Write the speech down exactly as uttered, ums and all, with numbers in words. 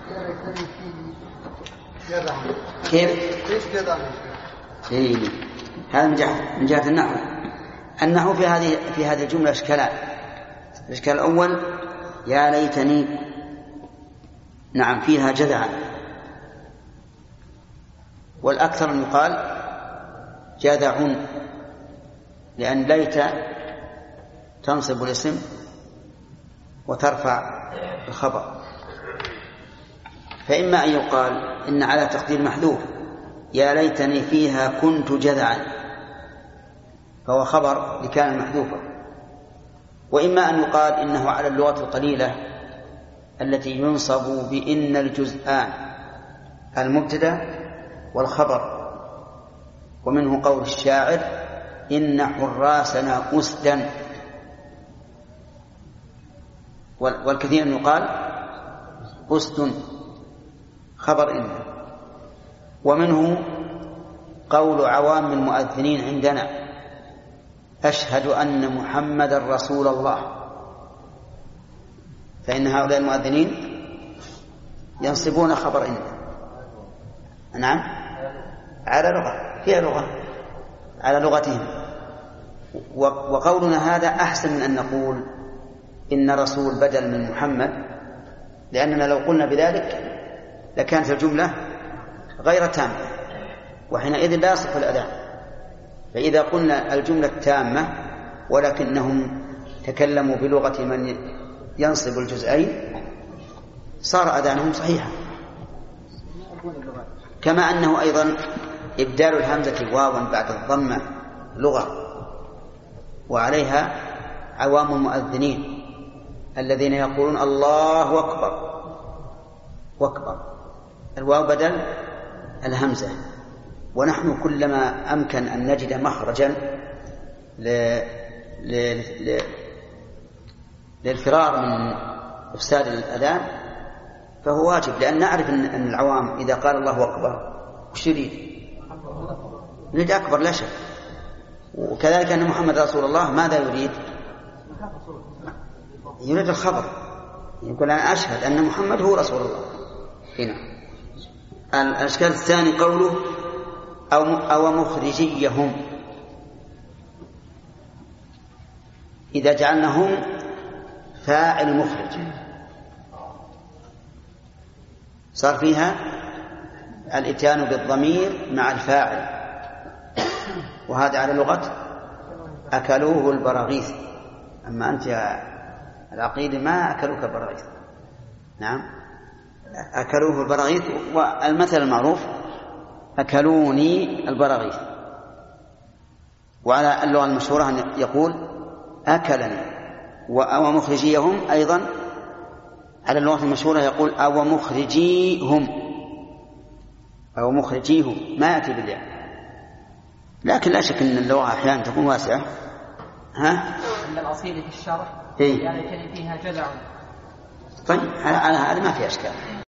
كيف؟ إيه. هذا من جهة من جهة النحو. النحو في هذه في هذه الجملة إشكالان. الإشكال الأول يا ليتني، نعم فيها جذعا، والأكثر أن يقال جذع، لأن ليت تنصب الاسم وترفع الخبر. فإما أن يقال إن على تقدير محذوف يا ليتني فيها كنت جذعا، فهو خبر لكان محذوفا. وإما أن يقال إنه على اللغة القليلة التي ينصب بإن الجزآن المبتدأ والخبر. ومنه قول الشاعر إن حراسنا أسدا، والكثير أن يقال أسد خبر إن. ومنه قول عوام المؤذنين عندنا أشهد أن محمد رسول الله، فإن هؤلاء المؤذنين ينصبون خبر إن. نعم على لغة، فيها لغة على لغتهم. وقولنا هذا أحسن من أن نقول إن رسول بدل من محمد، لأننا لو قلنا بذلك لكانت الجملة غير تامة، وحينئذ لا يصح الأذان. فإذا قلنا الجملة تامة ولكنهم تكلموا بلغة من ينصب الجزئين صار أذانهم صحيحا. كما أنه أيضا إبدال الهمزة واوا بعد الضمة لغة، وعليها عوام المؤذنين الذين يقولون الله أكبر وأكبر، الواو بدل الهمزة. ونحن كلما أمكن أن نجد مخرجا ل... ل... ل... للفرار من إفساد الأذان فهو واجب، لأن نعرف أن العوام إذا قال الله أكبر وش يريد؟ يريد أكبر لا شك. وكذلك أن محمد رسول الله ماذا يريد؟ يريد الخبر، يقول أنا أشهد أن محمد هو رسول الله. هنا الأشكال الثاني قوله أو, أو مخرجيهم، إذا جعلناهم فاعل مخرج صار فيها الاتيان بالضمير مع الفاعل، وهذا على لغة أكلوه البراغيث. أما أنت يا العقيل ما أكلوك البراغيث. نعم أكلوه البراغيث، والمثل المعروف أكلوني البراغيث. وعلى اللغة المشهورة أن يقول أكلني. أو مخرجيهم أيضا على اللغة المشهورة يقول أو مخرجيهم أو مخرجيهم، ما يأتي بالياء. لكن لا شك أن اللغة أحيانا تكون واسعة. ها؟ أن الأصيل في الشرح إيه؟ يعني كان فيها جذع. طيب على هذا ما في أشكال.